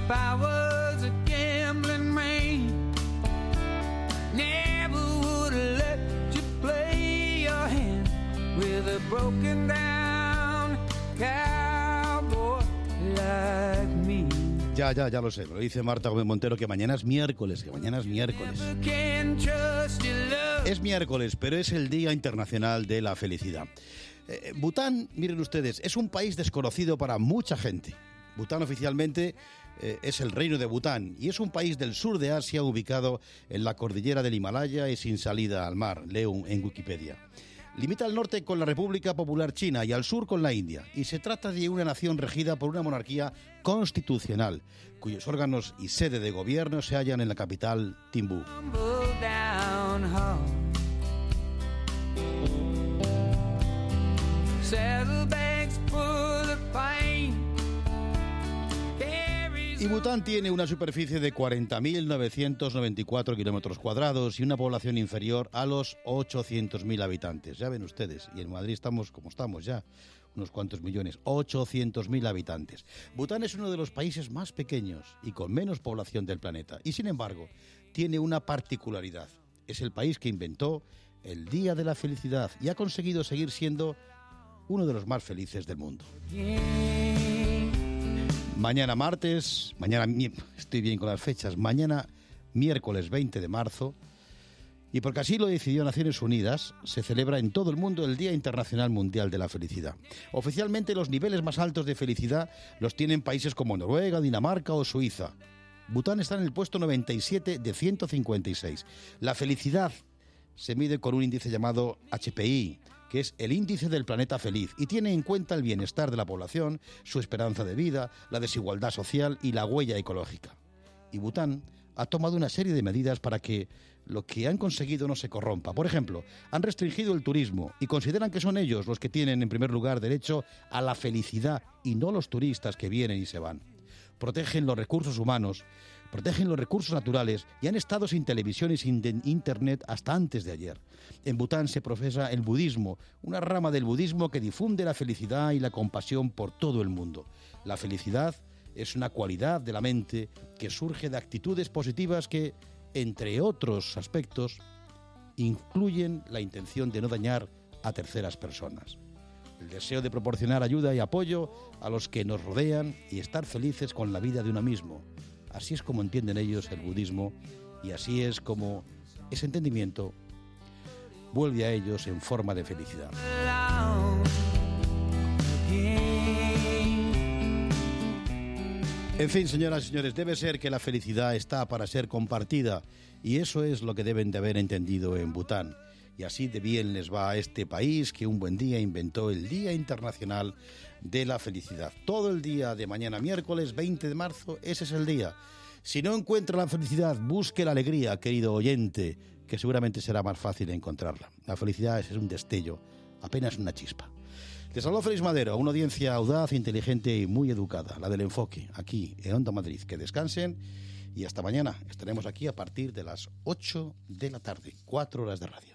If I was a gambling man, never would have let you play your hand with a broken down cowboy like me. Ya lo sé, lo dice Marta Gómez Montero, que mañana es miércoles, Es miércoles, pero es el Día Internacional de la Felicidad. Bután, miren ustedes, es un país desconocido para mucha gente. Bután oficialmente es el reino de Bután y es un país del sur de Asia ubicado en la cordillera del Himalaya y sin salida al mar, leo en Wikipedia. Limita al norte con la República Popular China y al sur con la India. Y se trata de una nación regida por una monarquía constitucional, cuyos órganos y sede de gobierno se hallan en la capital, Thimphu. Y Bután tiene una superficie de 40.994 kilómetros cuadrados y una población inferior a los 800.000 habitantes. Ya ven ustedes, y en Madrid estamos como estamos ya, unos cuantos millones, 800.000 habitantes. Bután es uno de los países más pequeños y con menos población del planeta. Y sin embargo, tiene una particularidad. Es el país que inventó el Día de la Felicidad y ha conseguido seguir siendo uno de los más felices del mundo. Mañana martes, estoy bien con las fechas, mañana miércoles 20 de marzo, y porque así lo decidió Naciones Unidas, se celebra en todo el mundo el Día Internacional Mundial de la Felicidad. Oficialmente los niveles más altos de felicidad los tienen países como Noruega, Dinamarca o Suiza. Bután está en el puesto 97 de 156. La felicidad se mide con un índice llamado HPI, que es el índice del planeta feliz, y tiene en cuenta el bienestar de la población, su esperanza de vida, la desigualdad social y la huella ecológica. Y Bután ha tomado una serie de medidas para que lo que han conseguido no se corrompa. Por ejemplo, han restringido el turismo y consideran que son ellos los que tienen en primer lugar derecho a la felicidad y no los turistas que vienen y se van. Protegen los recursos humanos, protegen los recursos naturales y han estado sin televisión y sin internet hasta antes de ayer. En Bután se profesa el budismo, una rama del budismo que difunde la felicidad y la compasión por todo el mundo. La felicidad es una cualidad de la mente que surge de actitudes positivas que, entre otros aspectos, incluyen la intención de no dañar a terceras personas. El deseo de proporcionar ayuda y apoyo a los que nos rodean y estar felices con la vida de uno mismo. Así es como entienden ellos el budismo y así es como ese entendimiento vuelve a ellos en forma de felicidad. En fin, señoras y señores, debe ser que la felicidad está para ser compartida y eso es lo que deben de haber entendido en Bután. Y así de bien les va a este país que un buen día inventó el Día Internacional de la Felicidad. Todo el día de mañana miércoles 20 de marzo, ese es el día. Si no encuentra la felicidad, busque la alegría, querido oyente, que seguramente será más fácil encontrarla. La felicidad es un destello, apenas una chispa. Les habló Félix Madero, una audiencia audaz, inteligente y muy educada, la del Enfoque, aquí en Onda Madrid. Que descansen y hasta mañana. Estaremos aquí a partir de las 8 de la tarde, 4 horas de radio.